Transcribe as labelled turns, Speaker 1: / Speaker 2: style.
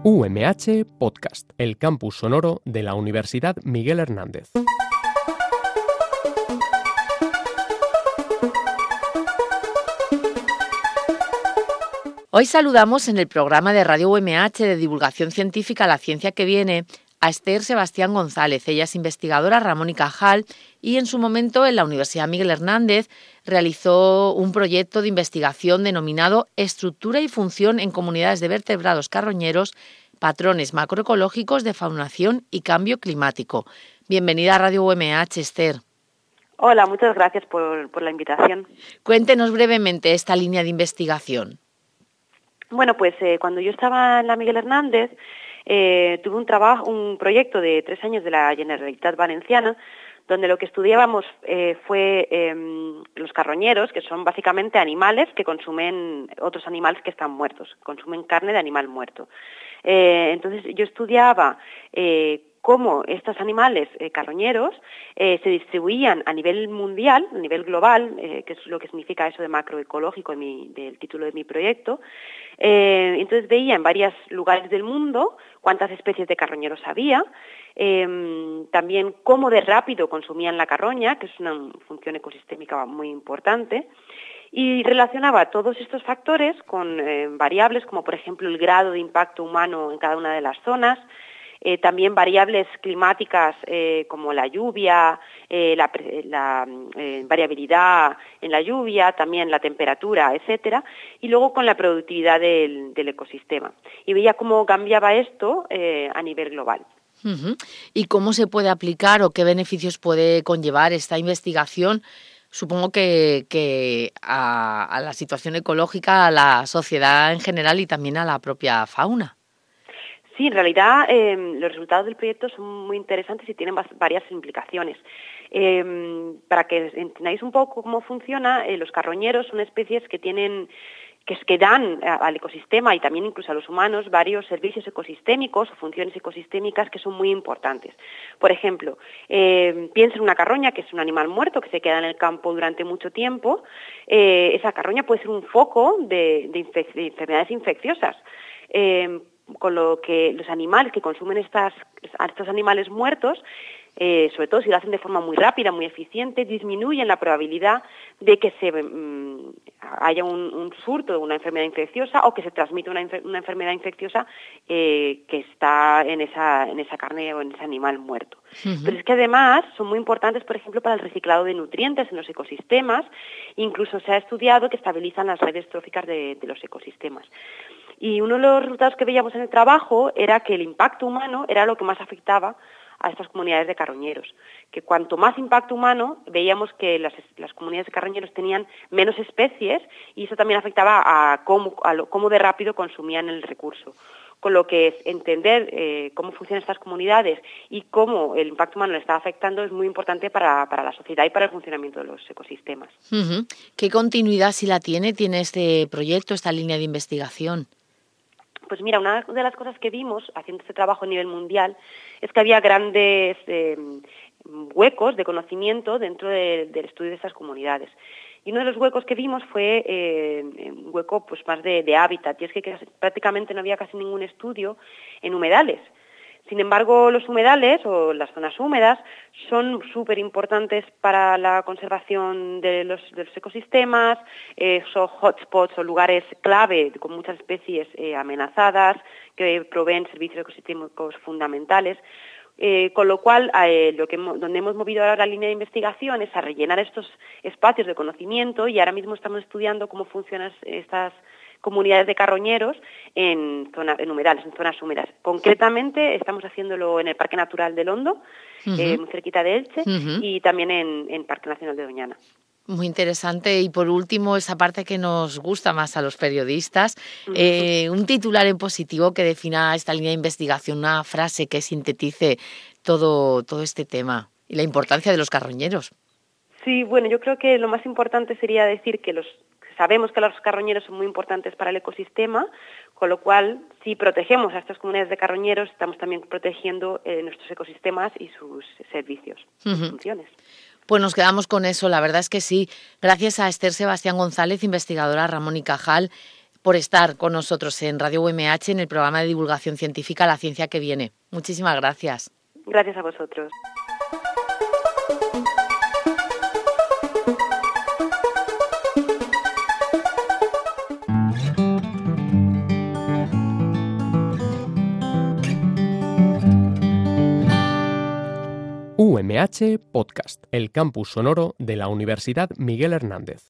Speaker 1: UMH Podcast, el campus sonoro de la Universidad Miguel Hernández.
Speaker 2: Hoy saludamos en el programa de Radio UMH de divulgación científica La Ciencia que Viene a Esther Sebastián González. Ella es investigadora Ramón y Cajal y en su momento en la Universidad Miguel Hernández realizó un proyecto de investigación denominado Estructura y función en comunidades de vertebrados carroñeros, patrones macroecológicos de faunación y cambio climático. Bienvenida a Radio UMH, Esther.
Speaker 3: Hola, muchas gracias por la invitación.
Speaker 2: Cuéntenos brevemente esta línea de investigación.
Speaker 3: Bueno, pues cuando yo estaba en la Miguel Hernández, tuve un proyecto de 3 años de la Generalitat Valenciana, donde lo que estudiábamos fue los carroñeros, que son básicamente animales que consumen otros animales que están muertos, consumen carne de animal muerto. Entonces yo estudiaba cómo estos animales carroñeros se distribuían a nivel mundial, a nivel global, que es lo que significa eso de macroecológico del título de mi proyecto. Entonces veía en varios lugares del mundo cuántas especies de carroñeros había, también cómo de rápido consumían la carroña, que es una función ecosistémica muy importante, y relacionaba todos estos factores con variables como por ejemplo el grado de impacto humano en cada una de las zonas, también variables climáticas como la lluvia, la variabilidad en la lluvia, también la temperatura, etcétera, y luego con la productividad del ecosistema. Y veía cómo cambiaba esto a nivel global.
Speaker 2: Uh-huh. ¿Y cómo se puede aplicar o qué beneficios puede conllevar esta investigación? Supongo que a la situación ecológica, a la sociedad en general y también a la propia fauna.
Speaker 3: Sí, en realidad los resultados del proyecto son muy interesantes y tienen varias implicaciones. Para que entendáis un poco cómo funciona, los carroñeros son especies que dan al ecosistema y también incluso a los humanos varios servicios ecosistémicos o funciones ecosistémicas que son muy importantes. Por ejemplo, piensa en una carroña, que es un animal muerto que se queda en el campo durante mucho tiempo. Esa carroña puede ser un foco de enfermedades infecciosas. Con lo que los animales que consumen estos animales muertos, sobre todo si lo hacen de forma muy rápida, muy eficiente, disminuyen la probabilidad de que haya un surto de una enfermedad infecciosa o que se transmita una enfermedad infecciosa que está en esa carne o en ese animal muerto. Uh-huh. Pero es que además son muy importantes, por ejemplo, para el reciclado de nutrientes en los ecosistemas. Incluso se ha estudiado que estabilizan las redes tróficas de los ecosistemas. Y uno de los resultados que veíamos en el trabajo era que el impacto humano era lo que más afectaba a estas comunidades de carroñeros, que cuanto más impacto humano, veíamos que las comunidades de carroñeros tenían menos especies y eso también afectaba a cómo de rápido consumían el recurso. Con lo que entender cómo funcionan estas comunidades y cómo el impacto humano le está afectando es muy importante para la sociedad y para el funcionamiento de los ecosistemas.
Speaker 2: Uh-huh. ¿Qué continuidad si la tiene este proyecto, esta línea de investigación?
Speaker 3: Pues mira, una de las cosas que vimos haciendo este trabajo a nivel mundial es que había grandes huecos de conocimiento dentro del estudio de estas comunidades. Y uno de los huecos que vimos fue un hueco pues más de hábitat, y es que prácticamente no había casi ningún estudio en humedales. Sin embargo, los humedales o las zonas húmedas son súper importantes para la conservación de los ecosistemas, son hotspots o lugares clave con muchas especies amenazadas que proveen servicios ecosistémicos fundamentales. Con lo cual, donde hemos movido ahora la línea de investigación es a rellenar estos espacios de conocimiento y ahora mismo estamos estudiando cómo funcionan estas comunidades de carroñeros en humedales, en zonas húmedas. Concretamente estamos haciéndolo en el Parque Natural de Londo, uh-huh. Muy cerquita de Elche, uh-huh. Y también en Parque Nacional de Doñana.
Speaker 2: Muy interesante. Y por último, esa parte que nos gusta más a los periodistas, un titular en positivo que defina esta línea de investigación, una frase que sintetice todo este tema y la importancia de los carroñeros.
Speaker 3: Sí, bueno, yo creo que lo más importante sería decir que sabemos que los carroñeros son muy importantes para el ecosistema, con lo cual, si protegemos a estas comunidades de carroñeros, estamos también protegiendo nuestros ecosistemas y sus servicios, sus funciones.
Speaker 2: Pues nos quedamos con eso, la verdad es que sí. Gracias a Esther Sebastián González, investigadora Ramón y Cajal, por estar con nosotros en Radio UMH en el programa de divulgación científica La Ciencia que Viene. Muchísimas gracias.
Speaker 3: Gracias a vosotros.
Speaker 1: UMH Podcast, el campus sonoro de la Universidad Miguel Hernández.